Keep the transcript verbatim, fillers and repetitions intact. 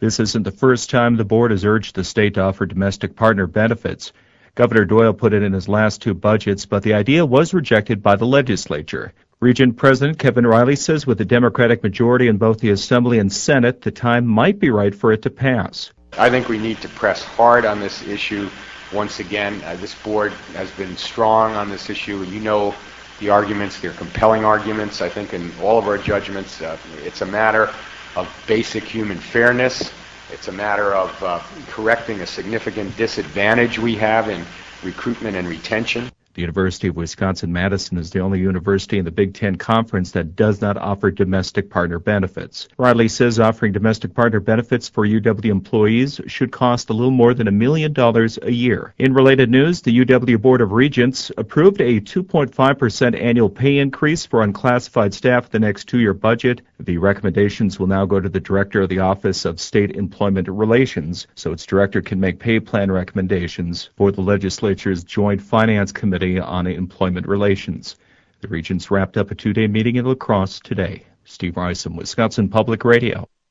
This isn't the first time the board has urged the state to offer domestic partner benefits. Governor Doyle put it in his last two budgets, but the idea was rejected by the legislature. Region President Kevin Riley says with a Democratic majority in both the Assembly and Senate, the time might be right for it to pass. I think we need to press hard on this issue. Once again, uh, this board has been strong on this issue, and you know the arguments, they're compelling arguments. I think in all of our judgments, uh, it's a matter of basic human fairness. It's a matter of uh, correcting a significant disadvantage we have in recruitment and retention. The University of Wisconsin-Madison is the only university in the Big Ten Conference that does not offer domestic partner benefits. Riley says offering domestic partner benefits for U W employees should cost a little more than a million dollars a year. In related news, the U W Board of Regents approved a two point five percent annual pay increase for unclassified staff in the next two-year budget. The recommendations will now go to the Director of the Office of State Employment Relations, so its director can make pay plan recommendations for the legislature's Joint Finance Committee on Employment Relations. The Regents wrapped up a two-day meeting in La Crosse today. Steve Rice, Wisconsin Public Radio.